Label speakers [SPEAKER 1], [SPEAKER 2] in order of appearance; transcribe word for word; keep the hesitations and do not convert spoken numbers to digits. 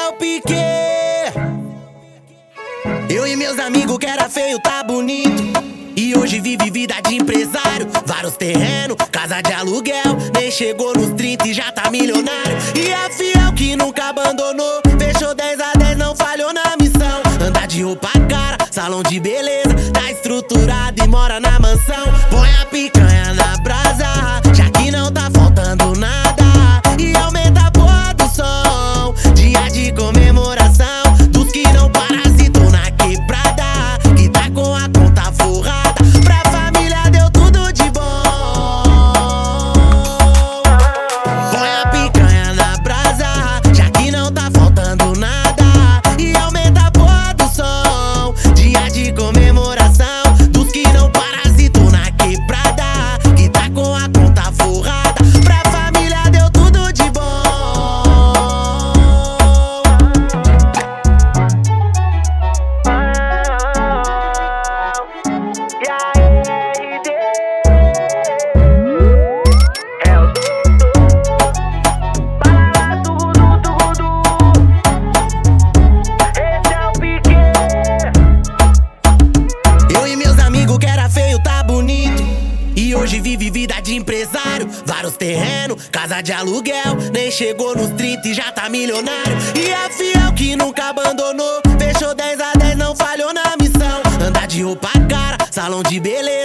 [SPEAKER 1] é o Piquet. Eu e meus amigos que era feio tá bonito, e hoje vive vida de empresário. Vários terrenos, casa de aluguel, nem chegou nos trinta e já tá milionário. E é fiel que nunca abandonou, fechou dez a dez, não falhou na missão. Anda de roupa cara, salão de beleza, tá estruturado e mora na mansão. Põe a picanha na brasa, já que não tá faltando nada, e aumenta a porra do som. Dia de comemoração dos que não parasitam na quebrada, que tá com a conta forrada. Pra família deu tudo de bom. Põe a picanha na brasa, já que não tá faltando nada, e aumenta a porra do som. Dia de comemoração dos que não parasitam na quebrada, que tá com a conta forrada. Pra família deu tudo de bom. Eu e meus amigos que era feio tá bonito, e hoje vive vida de empresário. Vários terrenos, casa de aluguel, nem chegou nos trinta e já tá milionário. E é fiel que nunca abandonou, fechou dez a dez, não falhou na missão. Anda de roupa cara, salão de beleza,